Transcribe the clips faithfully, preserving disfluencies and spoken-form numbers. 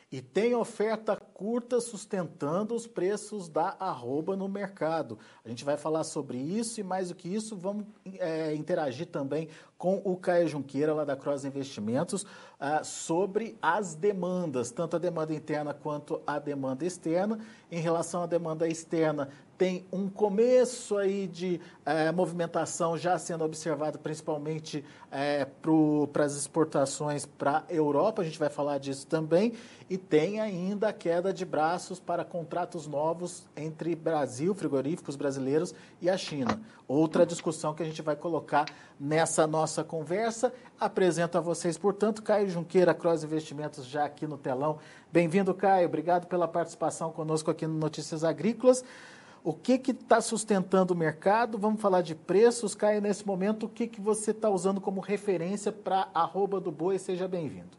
E tem oferta curta sustentando os preços da arroba no mercado. A gente vai falar sobre isso e mais do que isso, vamos é, interagir também com o Caio Junqueira, lá da Cross Investimentos, uh, sobre as demandas, tanto a demanda interna quanto a demanda externa. Em relação à demanda externa, tem um começo aí de eh, movimentação já sendo observado, principalmente eh, para as exportações para a Europa, a gente vai falar disso também, e tem ainda a queda de braços para contratos novos entre Brasil, frigoríficos brasileiros, e a China. Outra discussão que a gente vai colocar nessa nossa conversa. Apresento a vocês, portanto, Caio Junqueira, Cross Investimentos, já aqui no telão. Bem-vindo, Caio. Obrigado pela participação conosco aqui no Notícias Agrícolas. O que está sustentando o mercado? Vamos falar de preços. Caio, nesse momento, o que, que você está usando como referência para a arroba do boi? Seja bem-vindo.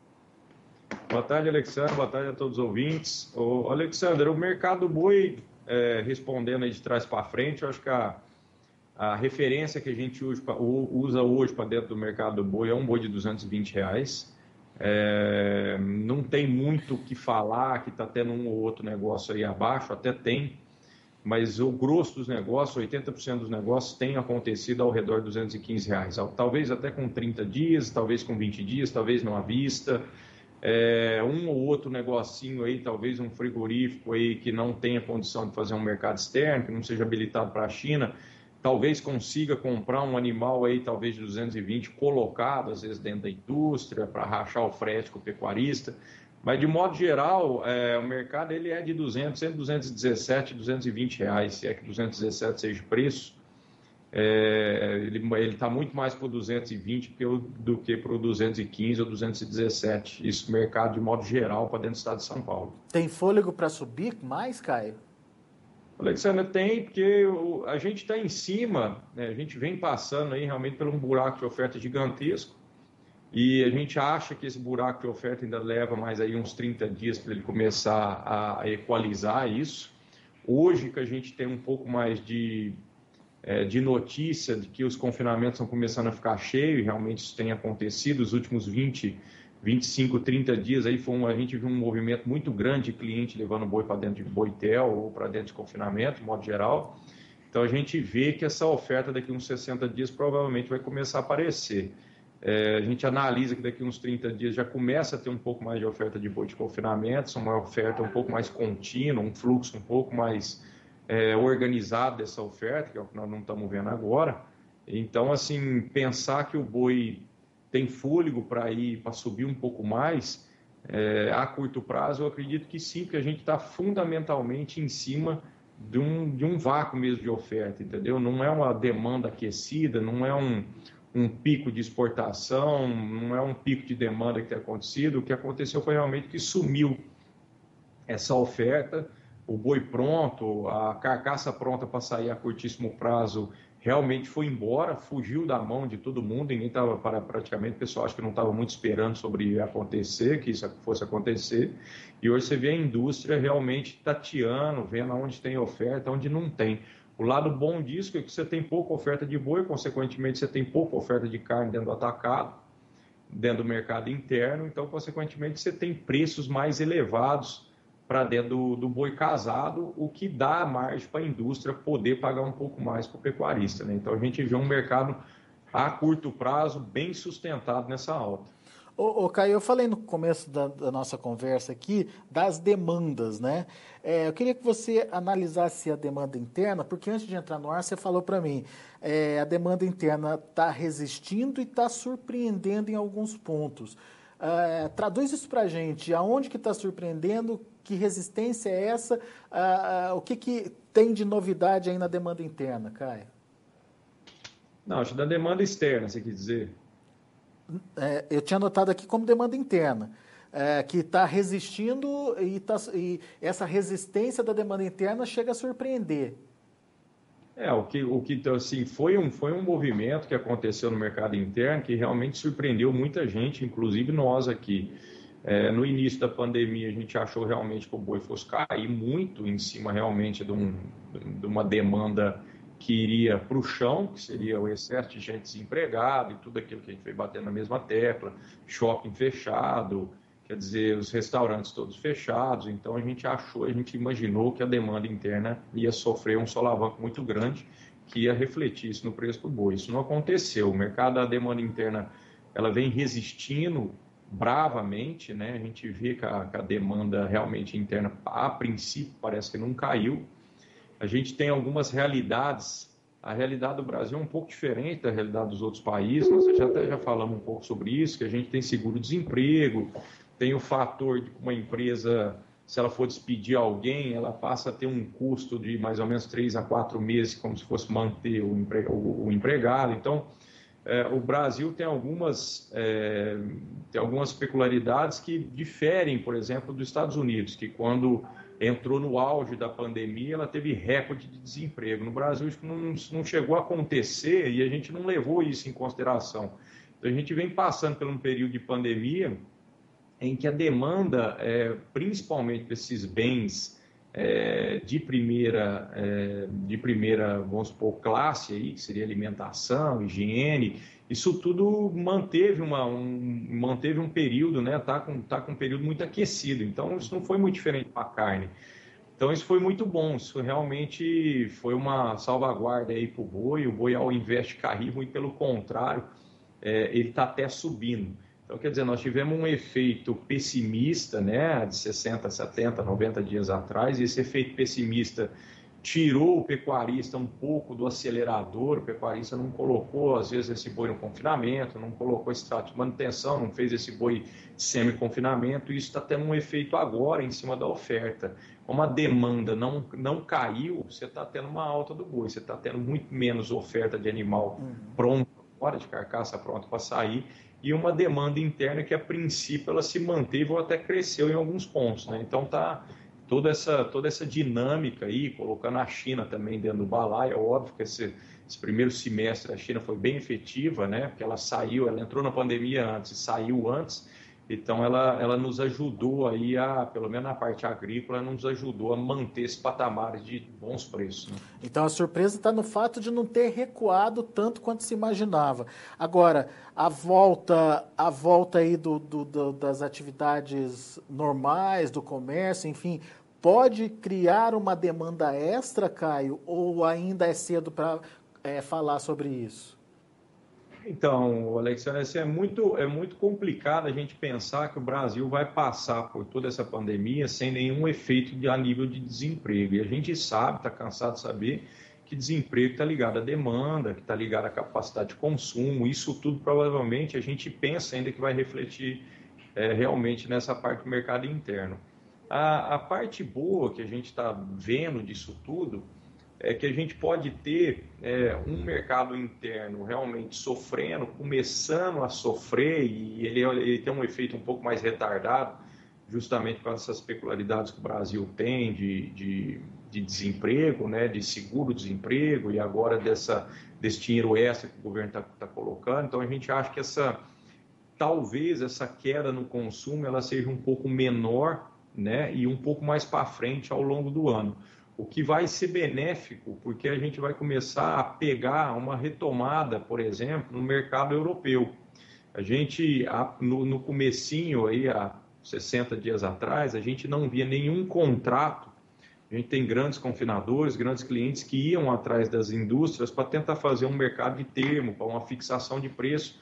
Boa tarde, Alexandre. Boa tarde a todos os ouvintes. Ô, Alexandre, o mercado do boi, é, respondendo aí de trás para frente, eu acho que a, a referência que a gente usa, usa hoje para dentro do mercado do boi é um boi de duzentos e vinte reais. É, não tem muito o que falar, que está tendo um ou outro negócio aí abaixo, até tem, mas o grosso dos negócios, oitenta por cento dos negócios, tem acontecido ao redor de duzentos e quinze reais. Talvez até com trinta dias, talvez com vinte dias, talvez não à vista. É, um ou outro negocinho aí, talvez um frigorífico aí que não tenha condição de fazer um mercado externo, que não seja habilitado para a China, talvez consiga comprar um animal aí, talvez de duzentos e vinte, colocado, às vezes dentro da indústria, para rachar o frete com o pecuarista. Mas, de modo geral, é, o mercado ele é de duzentos, entre duzentos e dezessete e duzentos e vinte reais, se é que duzentos e dezessete seja o preço. É, ele está muito mais para o duzentos e vinte do que para o duzentos e quinze ou duzentos e dezessete. Isso, mercado, de modo geral, para dentro do estado de São Paulo. Tem fôlego para subir mais, Caio? Alexandre, tem, porque a gente está em cima, né, a gente vem passando aí realmente por um buraco de oferta gigantesco. E a gente acha que esse buraco de oferta ainda leva mais aí uns trinta dias para ele começar a equalizar isso. Hoje que a gente tem um pouco mais de, é, de notícia de que os confinamentos estão começando a ficar cheios, e realmente isso tem acontecido. Os últimos vinte, vinte e cinco, trinta dias aí foi um, a gente viu um movimento muito grande de cliente levando boi para dentro de boitel ou para dentro de confinamento, de modo geral. Então a gente vê que essa oferta daqui a uns sessenta dias provavelmente vai começar a aparecer. É, a gente analisa que daqui a uns trinta dias já começa a ter um pouco mais de oferta de boi de confinamento, uma oferta um pouco mais contínua, um fluxo um pouco mais é, organizado dessa oferta, que é o que nós não estamos vendo agora. Então, assim, pensar que o boi tem fôlego para ir, para subir um pouco mais, é, a curto prazo, eu acredito que sim, porque a gente está fundamentalmente em cima de um, de um vácuo mesmo de oferta, entendeu? Não é uma demanda aquecida, não é um... um pico de exportação, não é um pico de demanda que tem acontecido. O que aconteceu foi realmente que sumiu essa oferta, o boi pronto, a carcaça pronta para sair a curtíssimo prazo realmente foi embora, fugiu da mão de todo mundo, ninguém estava, praticamente, o pessoal acho que não estava muito esperando sobre acontecer, que isso fosse acontecer, e hoje você vê a indústria realmente tateando, vendo onde tem oferta, onde não tem. O lado bom disso é que você tem pouca oferta de boi, consequentemente você tem pouca oferta de carne dentro do atacado, dentro do mercado interno, então consequentemente você tem preços mais elevados para dentro do, do boi casado, o que dá margem para a indústria poder pagar um pouco mais para o pecuarista, né? Então a gente vê um mercado a curto prazo bem sustentado nessa alta. Ô, ô Caio, eu falei no começo da, da nossa conversa aqui das demandas, né? É, eu queria que você analisasse a demanda interna, porque antes de entrar no ar, você falou para mim, é, a demanda interna está resistindo e está surpreendendo em alguns pontos. É, traduz isso para a gente, aonde que está surpreendendo, que resistência é essa, ah, ah, o que, que tem de novidade aí na demanda interna, Caio? Não, acho da demanda externa, você quer dizer? É, eu tinha anotado aqui como demanda interna, é, que está resistindo e, tá, e essa resistência da demanda interna chega a surpreender. É, o que, o que assim, foi, um, foi um movimento que aconteceu no mercado interno que realmente surpreendeu muita gente, inclusive nós aqui. É, no início da pandemia, a gente achou realmente que o boi fosse cair muito em cima realmente de, um, de uma demanda que iria para o chão, que seria o excesso de gente desempregada e tudo aquilo que a gente veio batendo na mesma tecla, shopping fechado, quer dizer, os restaurantes todos fechados, então a gente achou, a gente imaginou que a demanda interna ia sofrer um solavanco muito grande, que ia refletir isso no preço do boi. Isso não aconteceu. O mercado da demanda interna, ela vem resistindo bravamente, né? A gente vê que a, que a demanda realmente interna, a princípio, parece que não caiu. A gente tem algumas realidades. A realidade do Brasil é um pouco diferente da realidade dos outros países. Nós já até já falamos um pouco sobre isso, que a gente tem seguro-desemprego, tem o fator de que uma empresa, se ela for despedir alguém, ela passa a ter um custo de mais ou menos três a quatro meses, como se fosse manter o, empre... o empregado. Então, é, o Brasil tem algumas, é, tem algumas peculiaridades que diferem, por exemplo, dos Estados Unidos, que quando entrou no auge da pandemia, ela teve recorde de desemprego. No Brasil, isso não, não chegou a acontecer e a gente não levou isso em consideração. Então, a gente vem passando por um período de pandemia em que a demanda, é, principalmente desses bens é, de primeira, é, de primeira, vamos supor, classe, aí, que seria alimentação, higiene, isso tudo manteve, uma, um, manteve um período, né? Está com, tá com um período muito aquecido, então isso não foi muito diferente para a carne. Então isso foi muito bom, isso realmente foi uma salvaguarda aí para o boi. O boi, ao invés de cair, muito pelo contrário, é, ele está até subindo. Então, quer dizer, nós tivemos um efeito pessimista, né, de sessenta, setenta, noventa dias atrás, e esse efeito pessimista tirou o pecuarista um pouco do acelerador. O pecuarista não colocou, às vezes, esse boi no confinamento, não colocou esse trato de manutenção, não fez esse boi semi-confinamento, e isso está tendo um efeito agora em cima da oferta. Como a demanda não, não caiu, você está tendo uma alta do boi, você está tendo muito menos oferta de animal pronto, fora de carcaça, pronto para sair, e uma demanda interna que, a princípio, ela se manteve ou até cresceu em alguns pontos, né? Então, tá toda essa, toda essa dinâmica aí, colocando a China também dentro do balaio. É óbvio que esse, esse primeiro semestre a China foi bem efetiva, né? Porque ela saiu, ela entrou na pandemia antes e saiu antes, então ela, ela nos ajudou aí, a, pelo menos na parte agrícola, nos ajudou a manter esse patamar de bons preços, né? Então a surpresa está no fato de não ter recuado tanto quanto se imaginava. Agora, a volta, a volta aí do, do, do, das atividades normais, do comércio, enfim, pode criar uma demanda extra, Caio, ou ainda é cedo para é, falar sobre isso? Então, Alexandre, assim, é muito, é muito complicado a gente pensar que o Brasil vai passar por toda essa pandemia sem nenhum efeito de, a nível de desemprego. E a gente sabe, está cansado de saber, que desemprego está ligado à demanda, que está ligado à capacidade de consumo. Isso tudo, provavelmente, a gente pensa ainda que vai refletir é, realmente nessa parte do mercado interno. A, a parte boa que a gente está vendo disso tudo é que a gente pode ter é, um mercado interno realmente sofrendo, começando a sofrer, e ele, ele tem um efeito um pouco mais retardado, justamente por essas peculiaridades que o Brasil tem de, de, de desemprego, né, de seguro-desemprego, e agora dessa, desse dinheiro extra que o governo está tá colocando. Então, a gente acha que essa, talvez essa queda no consumo ela seja um pouco menor, né, e um pouco mais para frente ao longo do ano. O que vai ser benéfico, porque a gente vai começar a pegar uma retomada, por exemplo, no mercado europeu. A gente, no, no comecinho, aí, há sessenta dias atrás, a gente não via nenhum contrato. A gente tem grandes confinadores, grandes clientes que iam atrás das indústrias para tentar fazer um mercado de termo, para uma fixação de preço.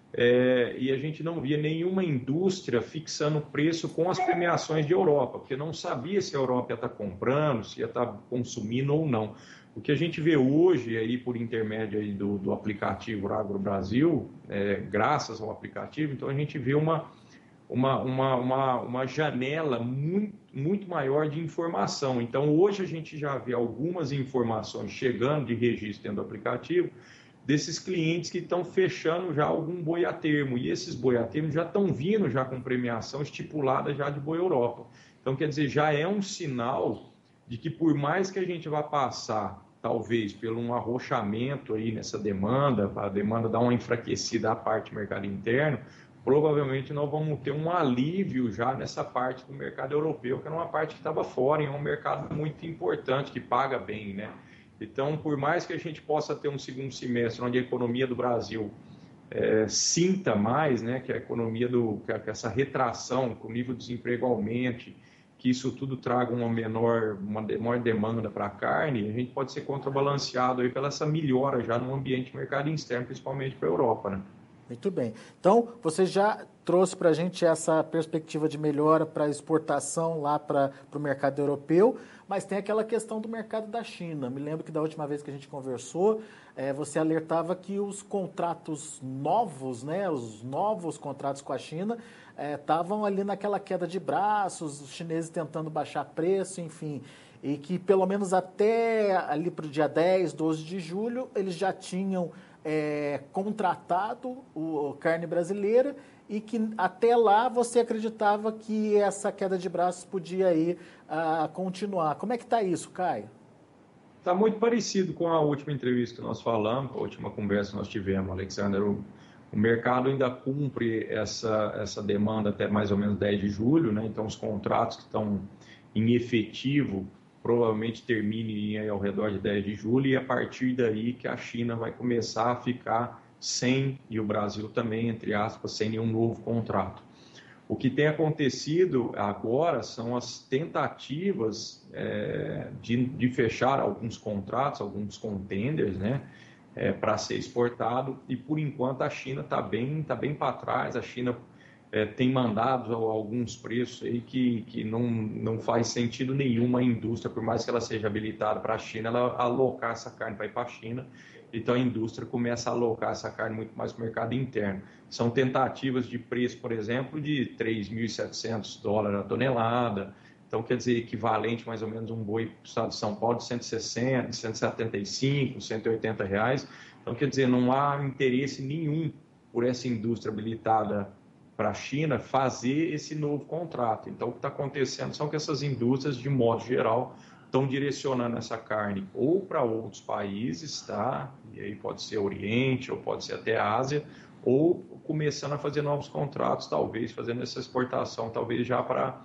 É, e a gente não via nenhuma indústria fixando preço com as premiações de Europa, porque não sabia se a Europa ia estar comprando, se ia estar consumindo ou não. O que a gente vê hoje, aí, por intermédio aí do, do aplicativo Agro Brasil, é, graças ao aplicativo, então a gente vê uma, uma, uma, uma, uma janela muito, muito maior de informação. Então hoje a gente já vê algumas informações chegando de registro dentro do aplicativo, desses clientes que estão fechando já algum boi a termo, e esses boi a termo já estão vindo já com premiação estipulada já de boi Europa. Então, quer dizer, já é um sinal de que, por mais que a gente vá passar, talvez, por um arrochamento aí nessa demanda, a demanda dar uma enfraquecida à parte do mercado interno, provavelmente nós vamos ter um alívio já nessa parte do mercado europeu, que era uma parte que estava fora, e é um mercado muito importante, que paga bem, né? Então, por mais que a gente possa ter um segundo semestre onde a economia do Brasil é, sinta mais, né, que a economia, do, que essa retração, que o nível de desemprego aumente, que isso tudo traga uma menor, uma maior demanda para a carne, a gente pode ser contrabalanceado aí pela essa melhora já no ambiente mercado externo, principalmente para a Europa, né? Muito bem. Então, você já trouxe para a gente essa perspectiva de melhora para exportação lá para o mercado europeu, mas tem aquela questão do mercado da China. Me lembro que da última vez que a gente conversou, é, você alertava que os contratos novos, né, os novos contratos com a China, estavam é, ali naquela queda de braços, os chineses tentando baixar preço, enfim, e que pelo menos até ali para o dia dez, doze de julho, eles já tinham É, contratado o, a carne brasileira e que até lá você acreditava que essa queda de braços podia aí a, continuar. Como é que está isso, Caio? Está muito parecido com a última entrevista que nós falamos, a última conversa que nós tivemos, Alexander. O, o mercado ainda cumpre essa, essa demanda até mais ou menos dez de julho, né? Então os contratos que estão em efetivo provavelmente termine aí ao redor de dez de julho, e a partir daí que a China vai começar a ficar sem, e o Brasil também, entre aspas, sem nenhum novo contrato. O que tem acontecido agora são as tentativas é, de, de fechar alguns contratos, alguns contenders, né, é, para ser exportado, e por enquanto a China está bem, tá bem para trás. A China É, tem mandado alguns preços aí que, que não, não faz sentido nenhum a indústria, por mais que ela seja habilitada para a China, ela alocar essa carne para ir para a China. Então a indústria começa a alocar essa carne muito mais para o mercado interno. São tentativas de preço, por exemplo, de três mil e setecentos dólares a tonelada. Então quer dizer, equivalente mais ou menos a um boi para o estado de São Paulo de cento e sessenta, cento e setenta e cinco, cento e oitenta reais. Então quer dizer, não há interesse nenhum por essa indústria habilitada para a China fazer esse novo contrato. Então, o que está acontecendo são que essas indústrias, de modo geral, estão direcionando essa carne ou para outros países, tá? E aí pode ser Oriente, ou pode ser até Ásia, ou começando a fazer novos contratos, talvez fazendo essa exportação, talvez já para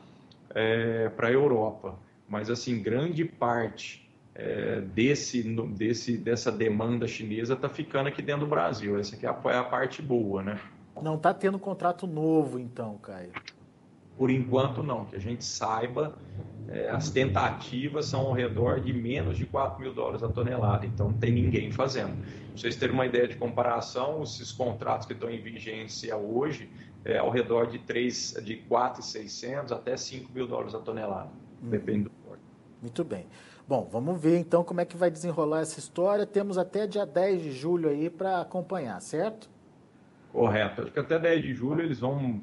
é, para a Europa. Mas, assim, grande parte é, desse, desse, dessa demanda chinesa está ficando aqui dentro do Brasil. Essa aqui é a, é a parte boa, né? Não está tendo contrato novo, então, Caio? Por enquanto, não. Que a gente saiba, é, as tentativas são ao redor de menos de quatro mil dólares a tonelada. Então, não tem ninguém fazendo. Para vocês terem uma ideia de comparação, esses contratos que estão em vigência hoje é ao redor de, três, de quatro mil e seiscentos até cinco mil dólares a tonelada. Hum. Depende do porto. Muito bem. Bom, vamos ver então como é que vai desenrolar essa história. Temos até dia dez de julho aí para acompanhar, certo? Correto. Acho que até dez de julho eles vão,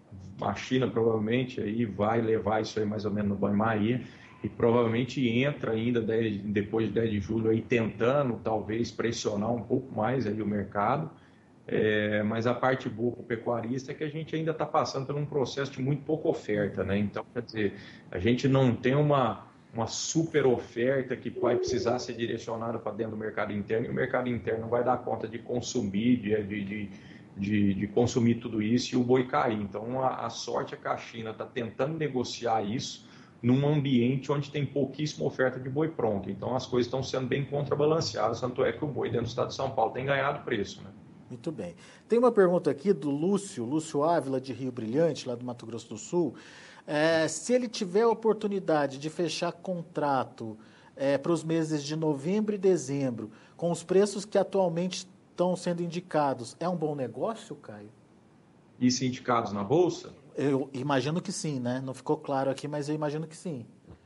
a China provavelmente aí vai levar isso aí mais ou menos no banho-maria, e provavelmente entra ainda dez, depois de dez de julho aí tentando talvez pressionar um pouco mais aí o mercado, é, mas a parte boa para o pecuarista é que a gente ainda está passando por um processo de muito pouca oferta, né? Então, quer dizer, a gente não tem uma, uma super oferta que vai precisar ser direcionada para dentro do mercado interno, e o mercado interno não vai dar conta de consumir, de, de, de De, de consumir tudo isso e o boi cair. Então, a, a sorte é que a China está tentando negociar isso num ambiente onde tem pouquíssima oferta de boi pronto. Então, as coisas estão sendo bem contrabalanceadas, tanto é que o boi dentro do estado de São Paulo tem ganhado preço, né? Muito bem. Tem uma pergunta aqui do Lúcio, Lúcio Ávila, de Rio Brilhante, lá do Mato Grosso do Sul. É, se ele tiver a oportunidade de fechar contrato é, para os meses de novembro e dezembro, com os preços que atualmente estão sendo indicados, é um bom negócio, Caio? E se indicados na Bolsa? Eu imagino que sim, né? Não ficou claro aqui, mas eu imagino que sim.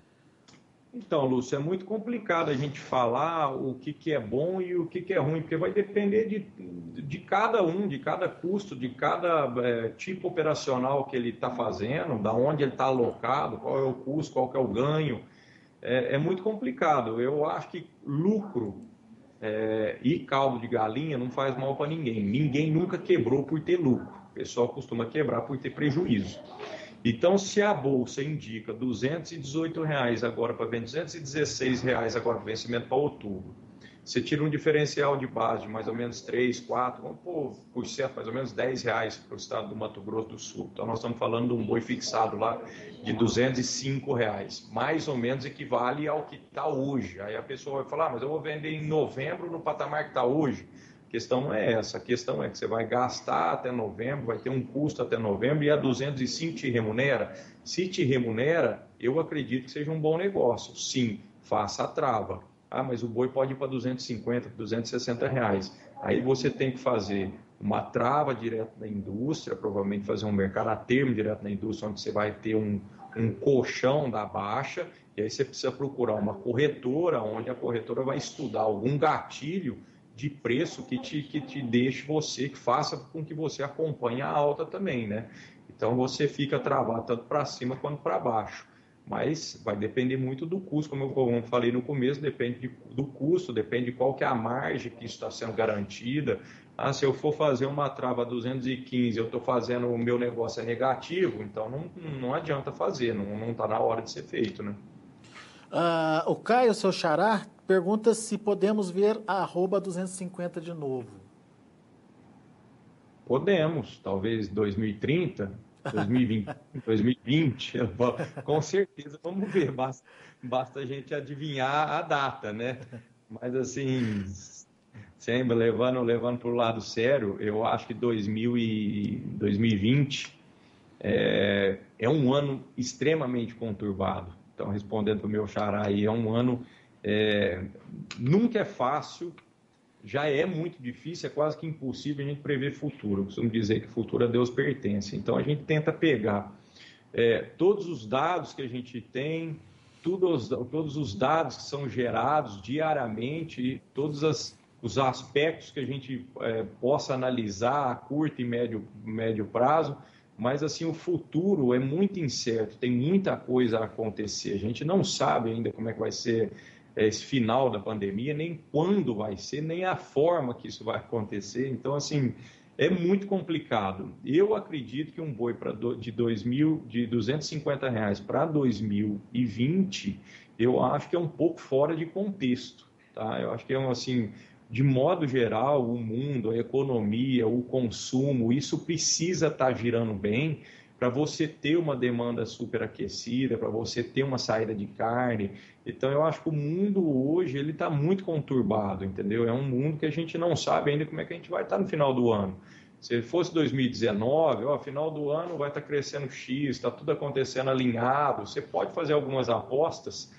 Então, Lúcio, é muito complicado a gente falar o que, que é bom e o que, que é ruim, porque vai depender de, de cada um, de cada custo, de cada é, tipo operacional que ele está fazendo, da onde ele está alocado, qual é o custo, qual que é o ganho. É, é muito complicado. Eu acho que lucro É, e caldo de galinha não faz mal para ninguém. Ninguém nunca quebrou por ter lucro. O pessoal costuma quebrar por ter prejuízo. Então, se a bolsa indica duzentos e dezoito reais agora para duzentos e dezesseis reais agora para vencimento para outubro, você tira um diferencial de base de mais ou menos três, quatro, vamos pôr por cento, mais ou menos dez reais para o estado do Mato Grosso do Sul. Então, nós estamos falando de um boi fixado lá de duzentos e cinco reais. Mais ou menos equivale ao que está hoje. Aí a pessoa vai falar, ah, mas eu vou vender em novembro no patamar que está hoje. questão não é essa, a questão é que você vai gastar até novembro, vai ter um custo até novembro, e a duzentos e cinco te remunera. Se te remunera, eu acredito que seja um bom negócio. Sim, faça a trava. Ah, mas o boi pode ir para duzentos e cinquenta, duzentos e sessenta reais. Aí você tem que fazer uma trava direto da indústria, provavelmente fazer um mercado a termo direto na indústria, onde você vai ter um, um colchão da baixa, e aí você precisa procurar uma corretora, onde a corretora vai estudar algum gatilho de preço que te, que te deixe você, que faça com que você acompanhe a alta também, né? Então você fica travado tanto para cima quanto para baixo. Mas vai depender muito do custo, como eu falei no começo, depende de, do custo, depende de qual que é a margem que está sendo garantida. Ah, se eu for fazer uma trava duzentos e quinze, eu estou fazendo, o meu negócio é negativo, então não, não adianta fazer, não está na hora de ser feito, né? Uh, o Caio, seu xará, pergunta se podemos ver a arroba duzentos e cinquenta de novo. Podemos, talvez dois mil e trinta, dois mil e vinte, dois mil e vinte, com certeza vamos ver, basta, basta a gente adivinhar a data, né? Mas assim, sempre levando, levando para o lado sério, eu acho que dois mil e vinte é, é um ano extremamente conturbado. Então, respondendo para o meu xará aí, é um ano, é, nunca é fácil, já é muito difícil, é quase que impossível a gente prever futuro. Eu costumo dizer que futuro a Deus pertence. Então, a gente tenta pegar é, todos os dados que a gente tem, todos, todos os dados que são gerados diariamente, todos as, os aspectos que a gente é, possa analisar a curto e médio, médio prazo. Mas, assim, o futuro é muito incerto, tem muita coisa a acontecer. A gente não sabe ainda como é que vai ser esse final da pandemia, nem quando vai ser, nem a forma que isso vai acontecer. Então, assim, é muito complicado. Eu acredito que um boi pra do, de, dois mil, de duzentos e cinquenta reais para dois mil e vinte, eu acho que é um pouco fora de contexto, tá? Eu acho que é um, assim... De modo geral, o mundo, a economia, o consumo, isso precisa estar girando bem para você ter uma demanda superaquecida, para você ter uma saída de carne. Então, eu acho que o mundo hoje ele está muito conturbado, entendeu? É um mundo que a gente não sabe ainda como é que a gente vai estar no final do ano. Se fosse dois mil e dezenove, ó, final do ano vai estar crescendo X, está tudo acontecendo alinhado. Você pode fazer algumas apostas,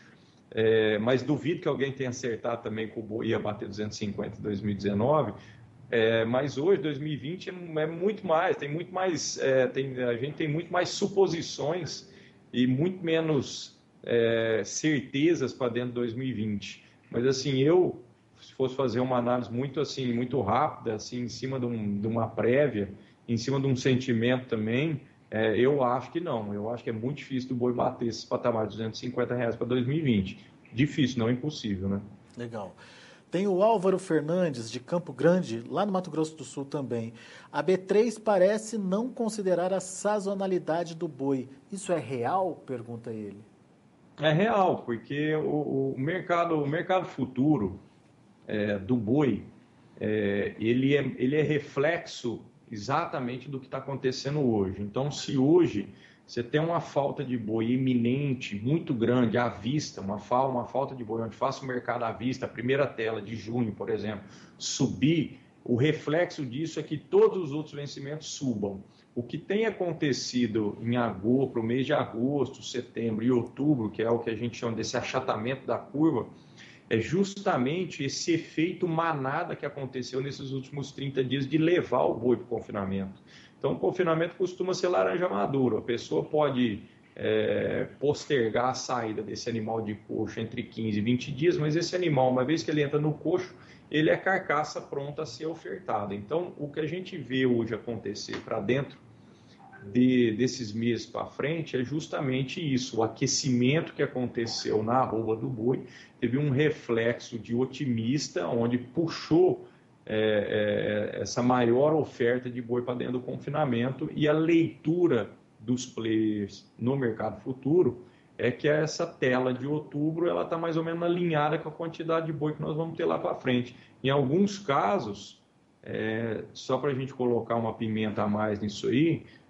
É, mas duvido que alguém tenha acertado também que o boi ia bater duzentos e cinquenta em dois mil e dezenove. É, mas hoje, dois mil e vinte, é muito mais, tem muito mais, é, tem, a gente tem muito mais suposições e muito menos é, certezas para dentro de dois mil e vinte. Mas assim, eu, se fosse fazer uma análise muito assim, muito rápida, assim, em cima de, um, de uma prévia, em cima de um sentimento também, É, eu acho que não, eu acho que é muito difícil do boi bater esses patamares de duzentos e cinquenta reais para dois mil e vinte. Difícil, não é impossível, né? Legal. Tem o Álvaro Fernandes, de Campo Grande, lá no Mato Grosso do Sul também. A B três parece não considerar a sazonalidade do boi. Isso é real? Pergunta ele. É real, porque o, o, mercado, o mercado futuro é, do boi, é, ele, é, ele é reflexo exatamente do que está acontecendo hoje. Então, se hoje você tem uma falta de boi iminente, muito grande, à vista, uma, fa uma falta de boi onde faça o mercado à vista, a primeira tela de junho, por exemplo, subir, o reflexo disso é que todos os outros vencimentos subam. O que tem acontecido em agosto, para o mês de agosto, setembro e outubro, que é o que a gente chama desse achatamento da curva, é justamente esse efeito manada que aconteceu nesses últimos trinta dias de levar o boi para o confinamento. Então, o confinamento costuma ser laranja madura. A pessoa pode é, postergar a saída desse animal de coxo entre quinze e vinte dias, mas esse animal, uma vez que ele entra no coxo, ele é carcaça pronta a ser ofertada. Então, o que a gente vê hoje acontecer para dentro de, desses meses para frente é justamente isso, o aquecimento que aconteceu na arroba do boi teve um reflexo de otimista, onde puxou é, é, essa maior oferta de boi para dentro do confinamento, e a leitura dos players no mercado futuro é que essa tela de outubro ela está mais ou menos alinhada com a quantidade de boi que nós vamos ter lá para frente. Em alguns casos, é, só para a gente colocar uma pimenta a mais nisso aí,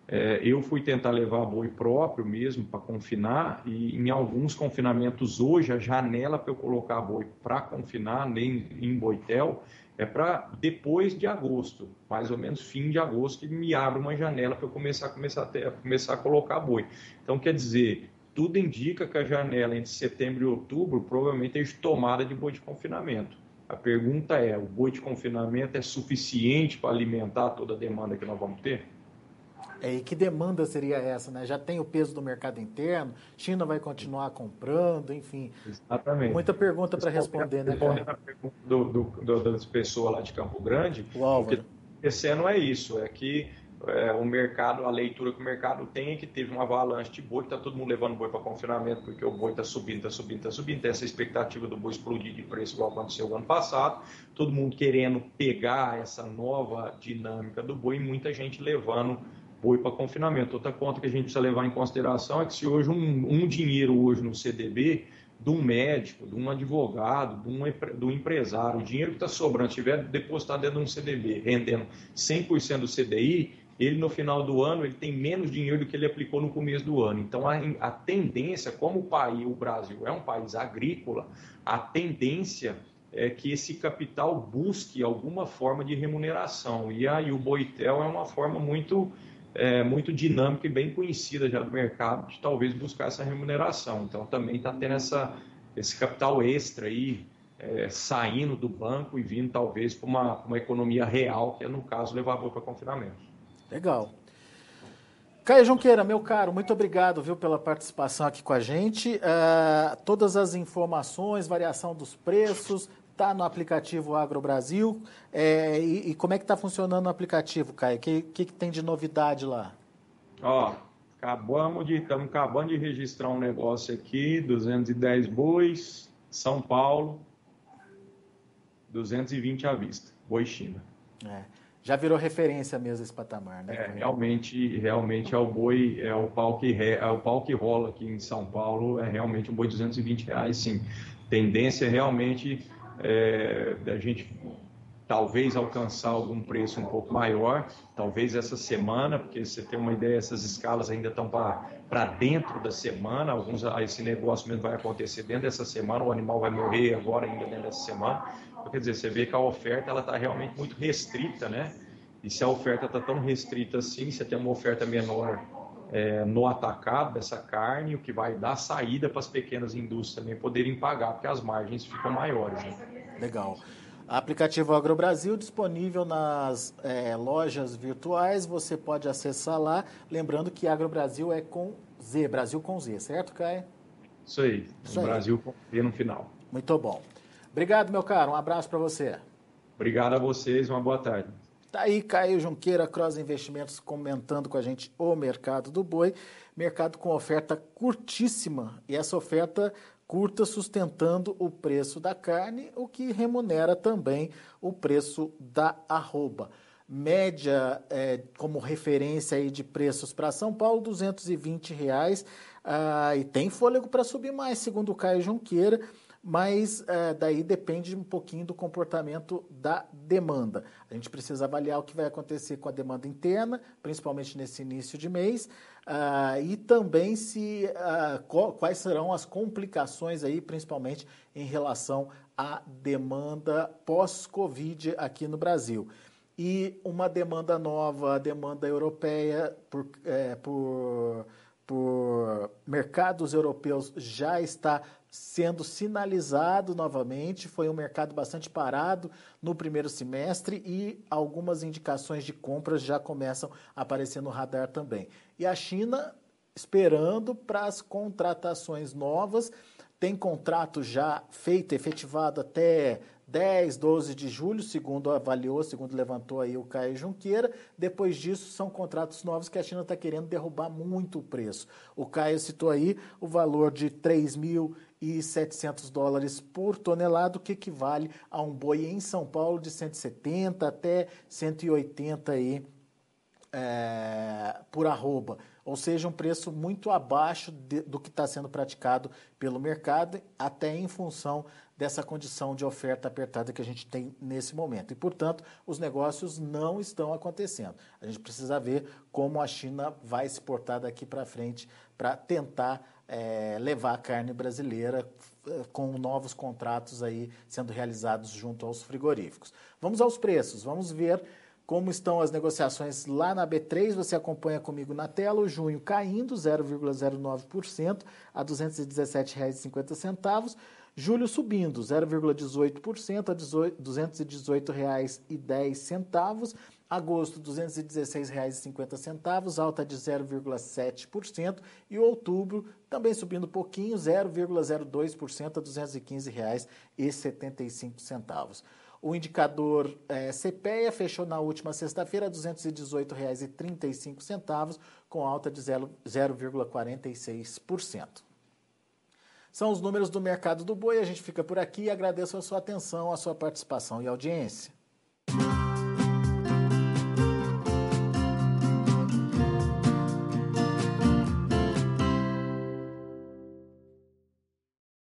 É, eu fui tentar levar boi próprio mesmo para confinar e em alguns confinamentos hoje a janela para eu colocar boi para confinar nem em Boitel é para depois de agosto, mais ou menos fim de agosto, que me abre uma janela para eu começar, começar, a ter, começar a colocar boi. Então, quer dizer, tudo indica que a janela entre setembro e outubro provavelmente é de tomada de boi de confinamento. A pergunta é, o boi de confinamento é suficiente para alimentar toda a demanda que nós vamos ter? É, e que demanda seria essa, né? Já tem o peso do mercado interno, China vai continuar comprando, enfim. Exatamente. Muita pergunta para responder, né, Respondendo cara? a pergunta do, do, do, das pessoas lá de Campo Grande, O o que Álvaro. está acontecendo é isso, é que é, o mercado, a leitura que o mercado tem é que teve uma avalanche de boi, que está todo mundo levando boi para confinamento, porque o boi está subindo, está subindo, está subindo, tem essa expectativa do boi explodir de preço igual aconteceu no ano passado, todo mundo querendo pegar essa nova dinâmica do boi e muita gente levando boi para confinamento. Outra conta que a gente precisa levar em consideração é que se hoje um, um dinheiro hoje no C D B, de um médico, de um advogado, de um, de um empresário, o dinheiro que está sobrando, se tiver depositado dentro de um C D B, rendendo cem por cento do C D I, ele no final do ano ele tem menos dinheiro do que ele aplicou no começo do ano. Então a, a tendência, como o país, o Brasil é um país agrícola, a tendência é que esse capital busque alguma forma de remuneração. E aí o Boitel é uma forma muito É, muito dinâmica e bem conhecida já do mercado de talvez buscar essa remuneração. Então também está tendo essa, esse capital extra aí é, saindo do banco e vindo talvez para uma, uma economia real, que é no caso levar boi para confinamento. Legal. Caio Junqueira, meu caro, muito obrigado, viu, pela participação aqui com a gente. Uh, todas as informações, variação dos preços, está no aplicativo Agro Brasil. É, e, e como é que está funcionando o aplicativo, Caio? O que, que, que tem de novidade lá? Ó, acabamos de, estamos acabando de registrar um negócio aqui, duzentos e dez bois, São Paulo, duzentos e vinte à vista, boi China. É, já virou referência mesmo esse patamar, né? É, realmente, realmente é o boi, é o pau que re, é o pau que rola aqui em São Paulo, é realmente um boi de duzentos e vinte reais, sim. Tendência é realmente é, a gente talvez alcançar algum preço um pouco maior, talvez essa semana, porque você tem uma ideia, essas escalas ainda estão para dentro da semana, alguns, esse negócio mesmo vai acontecer dentro dessa semana, o animal vai morrer agora ainda dentro dessa semana. Então, quer dizer, você vê que a oferta ela está realmente muito restrita, né? E se a oferta está tão restrita assim, você tem uma oferta menor é, no atacado dessa carne, o que vai dar saída para as pequenas indústrias também poderem pagar, porque as margens ficam maiores. Né? Legal. Aplicativo Agro Brasil disponível nas é, lojas virtuais, você pode acessar lá. Lembrando que Agro Brasil é com Z, Brasil com Z, certo, Caio? Isso aí, Isso o aí. Brasil com Z no final. Muito bom. Obrigado, meu caro, um abraço para você. Obrigado a vocês, uma boa tarde. Tá aí Caio Junqueira, Cross Investimentos, comentando com a gente o mercado do boi. Mercado com oferta curtíssima. E essa oferta curta sustentando o preço da carne, o que remunera também o preço da arroba. Média é, como referência aí de preços para São Paulo, duzentos e vinte reais. Ah, e tem fôlego para subir mais, segundo o Caio Junqueira. Mas é, daí depende um pouquinho do comportamento da demanda. A gente precisa avaliar o que vai acontecer com a demanda interna, principalmente nesse início de mês, uh, e também se uh, qual, quais serão as complicações aí, principalmente em relação à demanda pós-Covid aqui no Brasil. E uma demanda nova, a demanda europeia por, é, por, por mercados europeus já está sendo sinalizado novamente, foi um mercado bastante parado no primeiro semestre e algumas indicações de compras já começam a aparecer no radar também. E a China esperando para as contratações novas, tem contrato já feito, efetivado até dez, doze de julho, segundo avaliou, segundo levantou aí o Caio Junqueira. Depois disso, são contratos novos que a China está querendo derrubar muito o preço. O Caio citou aí o valor de três mil e setecentos dólares por tonelada, o que equivale a um boi em São Paulo de cento e setenta até cento e oitenta aí, é, por arroba. ou seja, um preço muito abaixo de, do que está sendo praticado pelo mercado, até em função dessa condição de oferta apertada que a gente tem nesse momento. E, portanto, os negócios não estão acontecendo. A gente precisa ver como a China vai se portar daqui para frente para tentar é, levar a carne brasileira com novos contratos aí sendo realizados junto aos frigoríficos. Vamos aos preços, vamos ver como estão as negociações lá na B três, você acompanha comigo na tela, o junho caindo zero vírgula zero nove por cento a duzentos e dezessete reais e cinquenta centavos, julho subindo zero vírgula dezoito por cento a duzentos e dezoito reais e dez centavos, agosto duzentos e dezesseis reais e cinquenta centavos, alta de zero vírgula sete por cento e outubro também subindo um pouquinho, zero vírgula zero dois por cento a duzentos e quinze reais e setenta e cinco centavos. O indicador é, C P E A fechou na última sexta-feira a duzentos e dezoito reais e trinta e cinco centavos, com alta de zero vírgula quarenta e seis por cento. São os números do mercado do boi, a gente fica por aqui e agradeço a sua atenção, a sua participação e audiência.